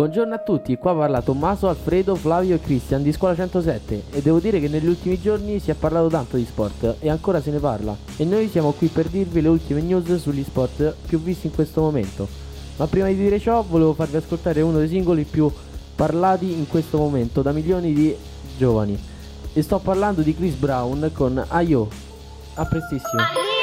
Buongiorno a tutti, qua parla Tommaso, Alfredo, Flavio e Cristian di Scuola 107 e devo dire che negli ultimi giorni si è parlato tanto di sport e ancora se ne parla e noi siamo qui per dirvi le ultime news sugli sport più visti in questo momento. Ma prima di dire ciò volevo farvi ascoltare uno dei singoli più parlati in questo momento da milioni di giovani e sto parlando di Chris Brown con Ayo. A prestissimo.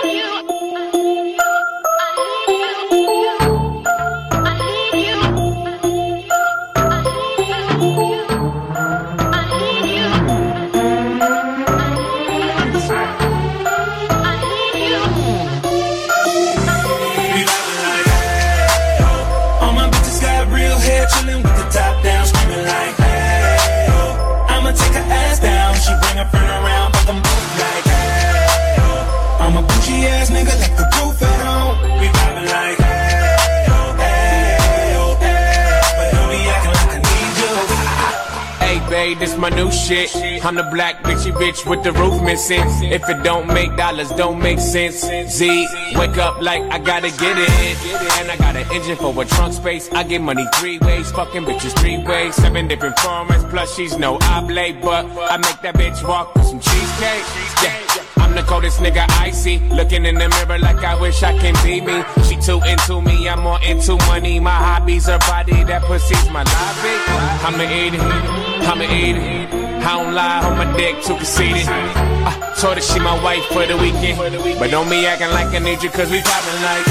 This my new shit. I'm the black bitchy bitch with the roof missing. If it don't make dollars, don't make sense. Z, wake up like I gotta get it. And I got an engine for a trunk space. I get money 3 ways, fucking bitches 3 ways. 7 different formats, plus she's no oblate. But I make that bitch walk with some cheesecake. Yeah. I'm the coldest nigga icy. Looking in the mirror like I wish I can be me. She too into me, I'm more into money. My hobbies are body, that pussy's my lobby. I'ma eat it, I'ma eat it. I don't lie, on my dick, too conceited. Told her she my wife for the weekend. But don't be acting like I need you, cause we poppin' like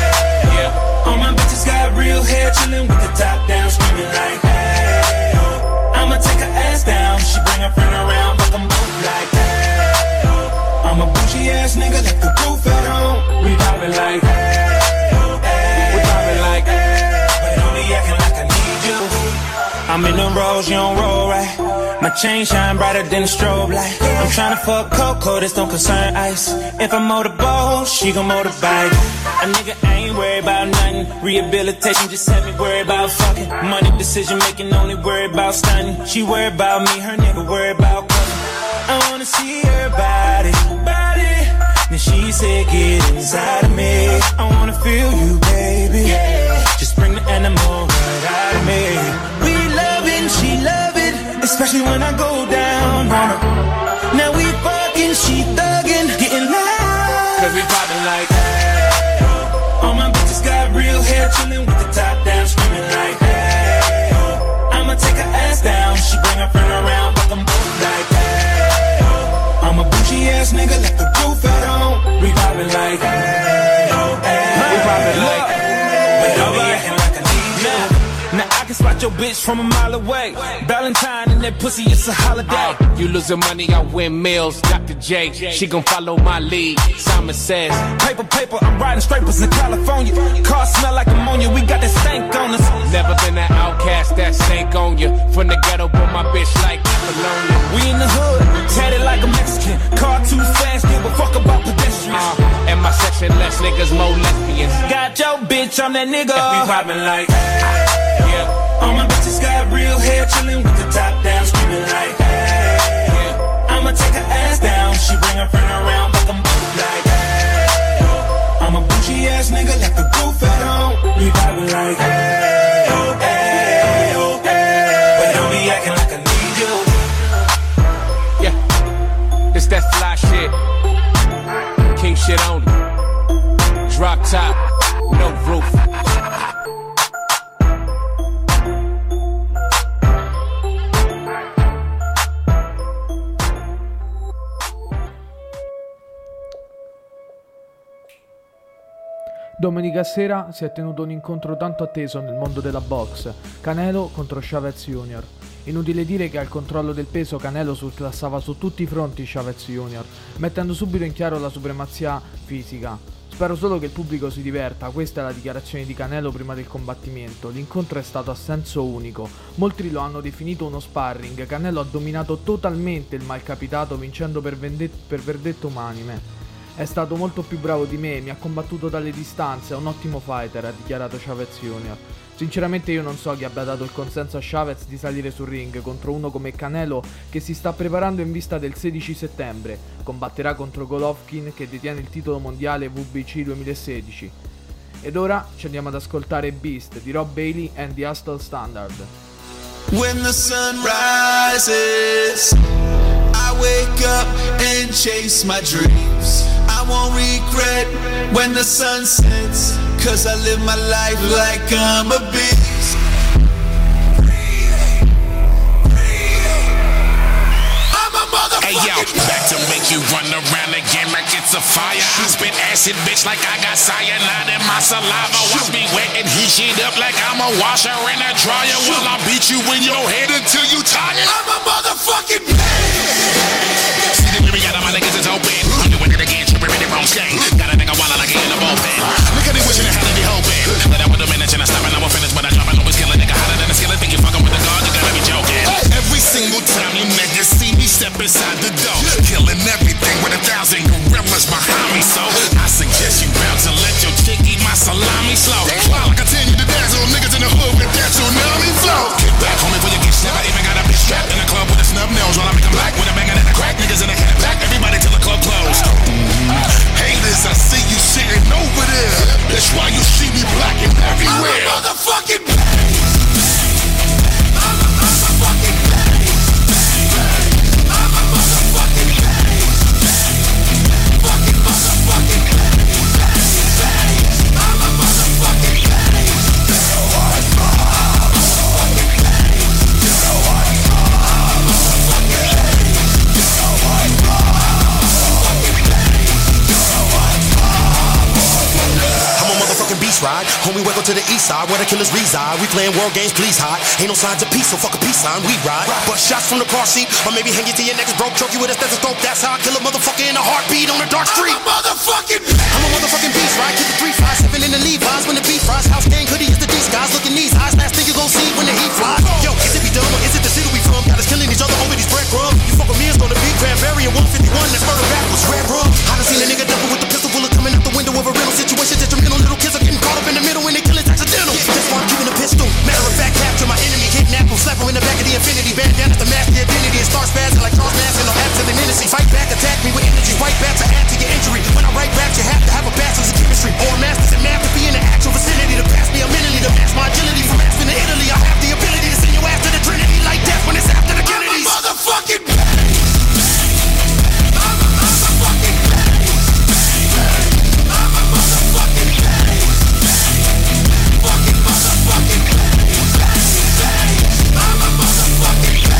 yeah. All my bitches got real hair, chillin' with the top down, screaming like hey, oh. I'ma take her ass down, she bring her friend around, fuck them both like hey, oh. I'm a bougie ass nigga, let the roof at home. We poppin' like hey, oh, hey, we poppin' like hey, but don't be acting like I need you. I'm in the rolls, you don't roll right. My chain shine brighter than a strobe light. I'm tryna fuck Coco, this don't concern ice. If I motorboat, she gon' motorbike. A nigga ain't worried about nothing. Rehabilitation just had me worried about fucking. Money decision making, only worried about stunning. She worried about me, her nigga worried about cuffing. I wanna see her body. Then she said get inside of me. I wanna feel you, baby. Just bring the animal right out of me. We loving, she love it. Especially when I go down on her. Now we fucking, she thuggin', getting loud. Cause we poppin' like hey, oh. All my bitches got real hair, chillin' with the top down, screaming like hey, oh. I'ma take her ass down, she bring her friend around, fuck them both like hey, oh. I'm a bougie ass nigga, let the roof at home. We poppin' like hey, oh, hey. We poppin' like hey, but don't be acting like I need you. Now I can spot your bitch from a mile away. Valentine and that pussy, it's a holiday. You losing money, I win meals. Dr. J, she gon' follow my lead. Simon says, paper, I'm riding scrapers in California. Car smell like ammonia, we got that stank on us. Never been an outcast, that stank on you. From the ghetto, but my bitch like Apollonia. We in the hood, tatted like a Mexican. Car too fast, give a fuck about pedestrians. And my section, less niggas, more lesbians. Got your bitch, I'm that nigga. We poppin' like hey, yeah. All my bitches got real hair, chillin' with the top down, screaming like hey, yeah. I'ma take her ass down, she bring her friend around, fuck them both like hey, oh. I'm a bougie ass nigga, let the roof at home. We poppin' like hey, oh, hey, oh, hey, but don't be acting like I need you. Yeah, this that fly shit, king shit only. Drop top, no roof. Domenica sera si è tenuto un incontro tanto atteso nel mondo della box, Canelo contro Chavez Jr. Inutile dire che al controllo del peso Canelo surclassava su tutti i fronti Chavez Jr., mettendo subito in chiaro la supremazia fisica. Spero solo che il pubblico si diverta, questa è la dichiarazione di Canelo prima del combattimento. L'incontro è stato a senso unico, molti lo hanno definito uno sparring, Canelo ha dominato totalmente il malcapitato vincendo per verdetto unanime. È stato molto più bravo di me, mi ha combattuto dalle distanze, è un ottimo fighter, ha dichiarato Chavez Jr. Sinceramente io non so chi abbia dato il consenso a Chavez di salire sul ring contro uno come Canelo che si sta preparando in vista del 16 settembre. Combatterà contro Golovkin che detiene il titolo mondiale WBC 2016. Ed ora ci andiamo ad ascoltare Beast di Rob Bailey and the Hustle Standard. When the sun rises, I wake up and chase my dreams. I won't regret when the sun sets, 'cause I live my life like I'm a beast. I'm a motherfucking Hey yo, back to make you run around again like it's a fire. I spit acid, bitch, like I got cyanide in my saliva. Watch me wet and heat shit up like I'm a washer and a dryer. While I beat you in your head until you tired. I'm a motherfucking beast. See the lyric out of my niggas is open. I'm doing it again, tripping in the wrong stain. Got a nigga wallet like he in the bullpen. Look at he wishing the hell he hoping. Let out with a minute and I stop and I will finish, but I drop and always kill a nigga hotter than a skillet. Think you fucking with the guard, you gotta be joking. Every single time you niggas see me step inside the door, killing everything with 1,000 gorillas behind me. So I suggest you bounce and let your chick eat my salami slow. While I continue to dance on niggas in the hood with that tsunami flow. Get back, homie, before you get snapped. I even got a bitch strapped in the club with a snub nose. While I make 'em black with a banging and a crack. Niggas in the head back, everybody till the club closed. Haters, I see you sitting over there. That's why you see me blacking everywhere. I'm a motherfucking beast. I'm a motherfucking beast. I'm a motherfucking beast. Fucking motherfucking beast. I'm a motherfucking beast. Beast ride, homie, welcome to the east side where the killers reside. We playing world games, please hide. Ain't no signs of peace, so fuck a peace sign. We ride, but shots from the car seat, or maybe hang you to your neck, broke, choke you with a stethoscope. That's how I kill a motherfucker in a heartbeat on a dark street. I'm a motherfucking beast. I'm a motherfucking beast ride. Keep the 357 in the Levi's when the beef fries. House gang hoodie is the D's guys. Look in these eyes, last thing you gon' see when the heat flies. Yo, is it be dumb or is it the city we from? Got us killing each other over these breadcrumbs. You fuck with me, it's gonna be cranberry and 151. That's murder backwards, red rum. I done seen a nigga double with the pistol bullet coming out the window of a rental situation. Detrimental little kids are getting caught up in the middle when they kill it's accidental. That's why I'm keeping a pistol. Matter of fact, capture my enemy, kidnap him, slap him in the back of the infinity. Bandana's to mask the identity and start spazzing like Charles Manson. No absolute innocence. Fight back, attack me with energy. Right back to add to your injury. When I write back, you have to have a bachelor's in chemistry or a master's in math to be in the actual vicinity. To pass me a mentally, to match my agility. From Aspen to Italy, I have the ability to send your ass to the Trinity like death when it's after the Kennedys. I'm a motherfucking beast. I'm a motherfucking beast. I'm a motherfucking beast. Fucking motherfucking beast. I'm a motherfucking beast.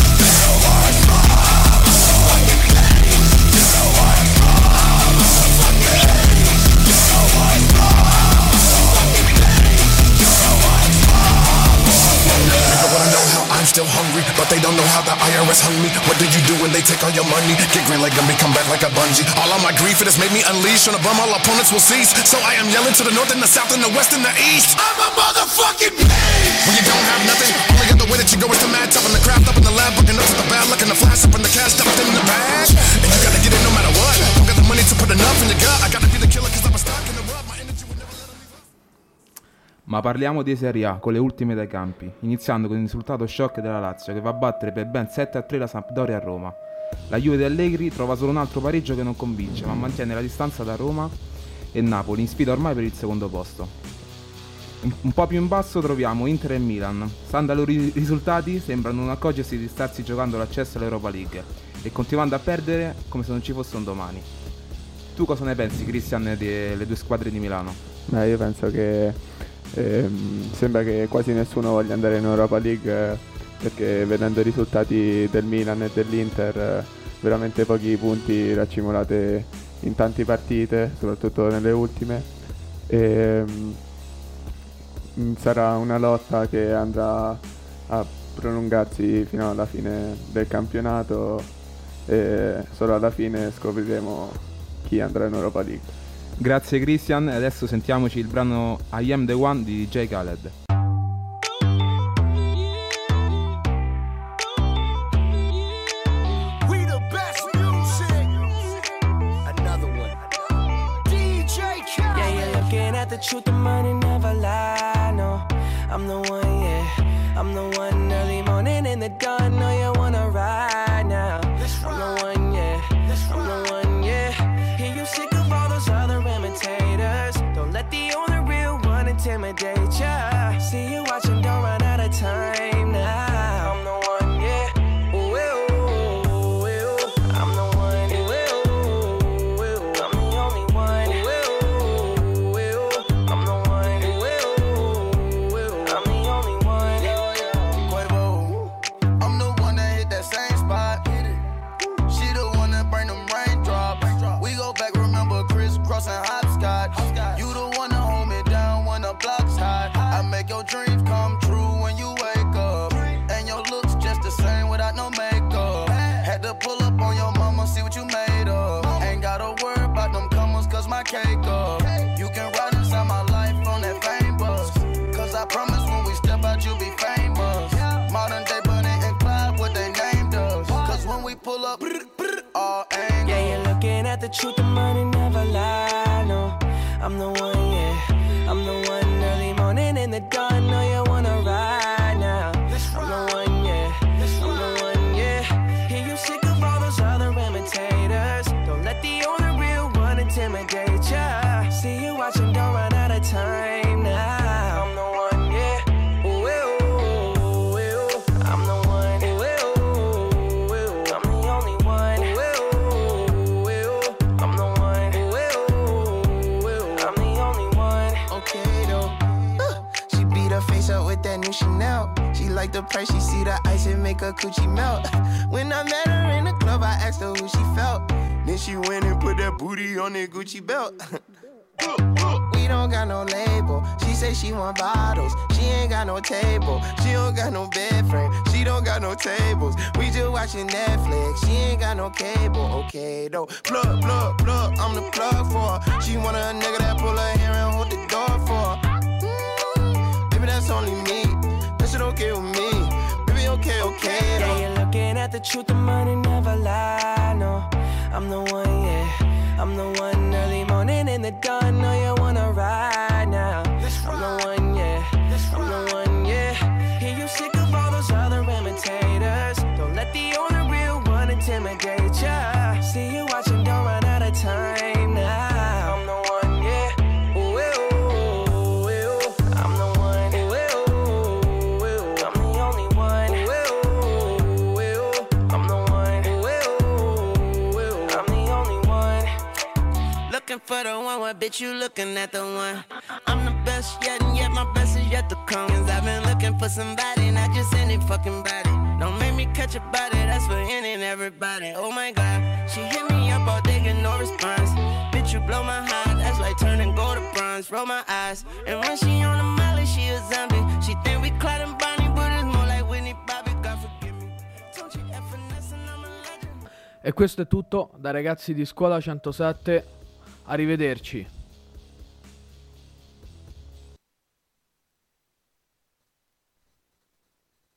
I'm still hungry, but they don't know how the IRS hung me. What do you do when they take all your money? Get green like Gumby, come back like a bungee. All of my grief, it has made me unleash. On a bum, all opponents will cease. So I am yelling to the north and the south and the west and the east. I'm a motherfucking beast. When you don't have nothing, only other way that you go is to mad, tough in the craft, up in the lab, looking up to the bad, looking the flash, up in the cash, stuffed in the bag. And you gotta get it no matter what. Don't got the money to put enough in your gut. I gotta be the killer cause I'm a stock in the rub. My energy will never let me. Ma parliamo di Serie A con le ultime dai campi, iniziando con il risultato shock della Lazio che va a battere per ben 7-3 la Sampdoria a Roma. La Juve di Allegri trova solo un altro pareggio che non convince, ma mantiene la distanza da Roma e Napoli, in sfida ormai per il secondo posto. Un po' più in basso troviamo Inter e Milan. Stando ai loro risultati sembrano non accorgersi di starsi giocando l'accesso all'Europa League e continuando a perdere come se non ci fosse un domani. Tu cosa ne pensi, Christian, delle due squadre di Milano? Io penso che sembra che quasi nessuno voglia andare in Europa League perché vedendo i risultati del Milan e dell'Inter veramente pochi punti raccimolate in tante partite, soprattutto nelle ultime, sarà una lotta che andrà a prolungarsi fino alla fine del campionato e solo alla fine scopriremo chi andrà in Europa League. Grazie Christian, e adesso sentiamoci il brano I Am The One di DJ Khaled. We the best music. Another one. DJ Khaled. Yeah, you're looking at the truth, the money never lie. No, I'm the one, yeah. I'm the one early morning in the dawn. No, you wanna ride now. I'm the one, yeah. I'm the one, yeah. Hear you sick of all those other imitators. Don't let the only intimidate ya. See you watching, don't run out of time now. I'm the one, yeah. Ooh, ooh, ooh, ooh. I'm the one, ooh, ooh, ooh. I'm the only one, ooh, ooh, ooh. I'm the one, ooh, ooh, ooh. I'm the only one. Quavo, I'm the one that hit that same spot. She the one that bring them raindrops. We go back, remember crisscrossing hopscotch. You the one that hold me down when the block's hot. I make your dreams come true when you wake up. And your looks just the same without no makeup. Had to pull up on your mama, see what you made of. Ain't gotta worry about them comers, cause my cake up. You can ride inside my life on that fame bus. Cause I promise when we step out, you'll be famous. Modern day Bonnie and Clyde, what they named us. Cause when we pull up, all angles. Yeah, you're looking at the truth, the money never lie, no. I'm the one, yeah. I'm the one early morning in the dawn. Know you wanna ride now. I'm the one, yeah. I'm the one, yeah. Hear you sick of all those other imitators. Don't let the only real one intimidate ya. See you watching, don't run out of time now. I'm the one, yeah. Ooh, ooh, ooh, ooh. I'm the one, ooh, ooh, ooh. I'm the only one. Ooh, ooh, ooh. I'm the one, ooh, ooh, ooh. I'm the only one. Okay though. She beat her face up with that new Chanel. She like the price, she see the ice and make her coochie melt. When I met her in the club, I asked her who she felt. Then she went and put that booty on that Gucci belt. We don't got no label. She say she want bottles. She ain't got no table. She don't got no bed frame. She don't got no tables. We just watching Netflix. She ain't got no cable. Okay though. Plug, plug, plug. I'm the plug for her. She want a nigga that pull her hair and hold the door for her. Baby, that's only me. That shit okay with me. Baby, okay, okay though. Yeah, you're looking at the truth, the money never lie, no. I'm the one, yeah. I'm the one early morning in the dawn. Know you wanna ride now. I'm the one, yeah. I'm the one, yeah. Hear you sick of all those other imitators. Don't let the only real one intimidate ya. See you watching, don't run out of time now. I'm the one, yeah. Ooh, ooh, ooh. I'm the one, ooh, ooh. I'm the only one. Ooh, ooh. I'm the one, ooh, I'm the only one. Looking for the one, what bitch you looking at the one? I'm the best yet, and yet my best is yet to come. Cause I've been looking for somebody, not just any fucking body. Don't make me catch a body, that's for any and everybody. Oh my god, she hit me up all day, get no response. Bitch, you blow my heart, that's like turning gold to bronze. Roll my eyes, and when she on the molly, she a zombie. She think we Clyde and Bonnie, but it's more like Whitney Bobby, God forgive me. Don't you ever finesse and I'm a legend. E questo è tutto da ragazzi di Scuola 107. Arrivederci.